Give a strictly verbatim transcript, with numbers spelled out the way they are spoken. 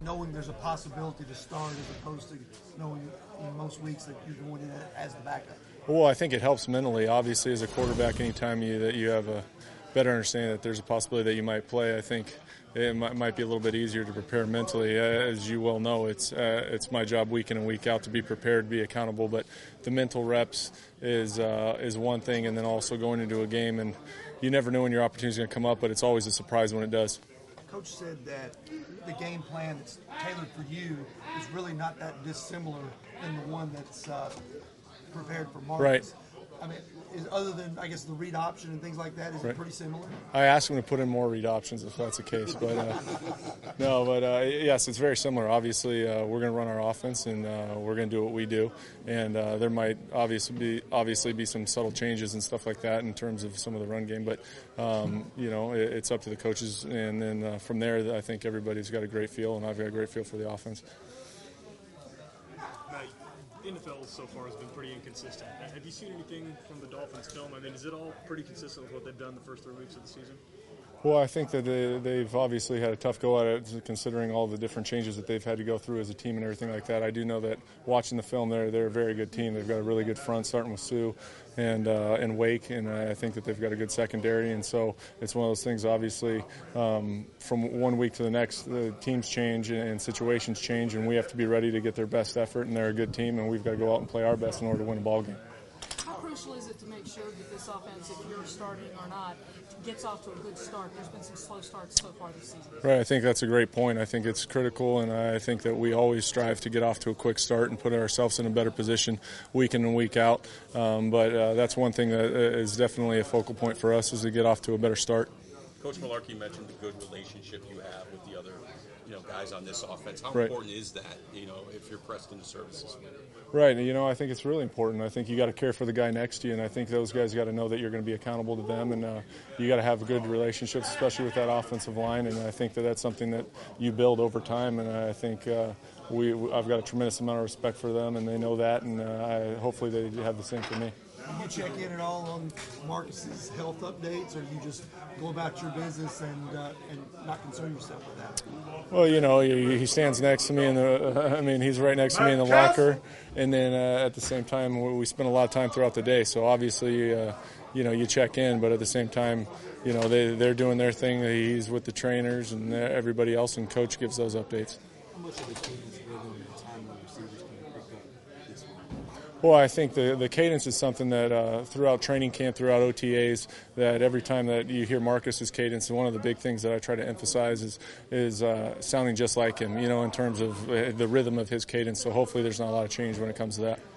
knowing there's a possibility to start as opposed to knowing in most weeks that you're going in as the backup? Well, I think it helps mentally. Obviously, as a quarterback, anytime you that you have a better understanding that there's a possibility that you might play, I think it might, might be a little bit easier to prepare mentally. Uh, as you well know, it's uh, it's my job week in and week out to be prepared, be accountable. But the mental reps is uh, is one thing, and then also going into a game, and you never know when your opportunity is going to come up, but it's always a surprise when it does. Coach said that the game plan that's tailored for you is really not that dissimilar than the one that's uh, prepared for Marcus. Right. I mean, is, other than, I guess, the read option and things like that, is right. it pretty similar? I asked him to put in more read options if that's the case. But uh, no, but uh, yes, it's very similar. Obviously, uh, we're going to run our offense, and uh, we're going to do what we do. And uh, there might obviously be, obviously be some subtle changes and stuff like that in terms of some of the run game. But, um, you know, it, it's up to the coaches. And then uh, from there, I think everybody's got a great feel, and I've got a great feel for the offense. The N F L so far has been pretty inconsistent. Have you seen anything from the Dolphins film? I mean, is it all pretty consistent with what they've done the first three weeks of the season? Well, I think that they, they've obviously had a tough go at it, considering all the different changes that they've had to go through as a team and everything like that. I do know that watching the film, they're they're a very good team. They've got a really good front, starting with Sue and uh, and Wake, and I think that they've got a good secondary. And so it's one of those things. Obviously, um, from one week to the next, the teams change and situations change, and we have to be ready to get their best effort. And they're a good team, and we've got to go out and play our best in order to win a ball game. How crucial is it to make sure that this offense, if you're starting or not, gets off to a good start? There's been some slow starts so far this season. Right, I think that's a great point. I think it's critical, and I think that we always strive to get off to a quick start and put ourselves in a better position week in and week out. Um, but uh, that's one thing that is definitely a focal point for us, is to get off to a better start. Coach Mularkey mentioned the good relationship you have with the other, you know, guys on this offense. How right. important is that, you know, if you're pressed into services? Right, you know, I think it's really important. I think you got to care for the guy next to you, and I think those guys got to know that you're going to be accountable to them, and uh, you got to have good relationships, especially with that offensive line. And I think that that's something that you build over time. And I think uh, we, I've got a tremendous amount of respect for them, and they know that. And uh, I, hopefully they have the same for me. Do you check in at all on Marcus's health updates, or you just go about your business and uh, and not concern yourself with that? Well, you know, he, he stands next to me in the. Uh, I mean, he's right next to me in the locker, and then uh, at the same time, we, we spend a lot of time throughout the day. So obviously, uh, you know, you check in, but at the same time, you know, they they're doing their thing. He's with the trainers and everybody else, and coach gives those updates. How much of the cadence rhythm and time the receivers can pick up this one? Well, I think the, the cadence is something that uh, throughout training camp, throughout O T As, that every time that you hear Marcus's cadence, one of the big things that I try to emphasize is is uh, sounding just like him, you know, in terms of uh, the rhythm of his cadence. So hopefully there's not a lot of change when it comes to that.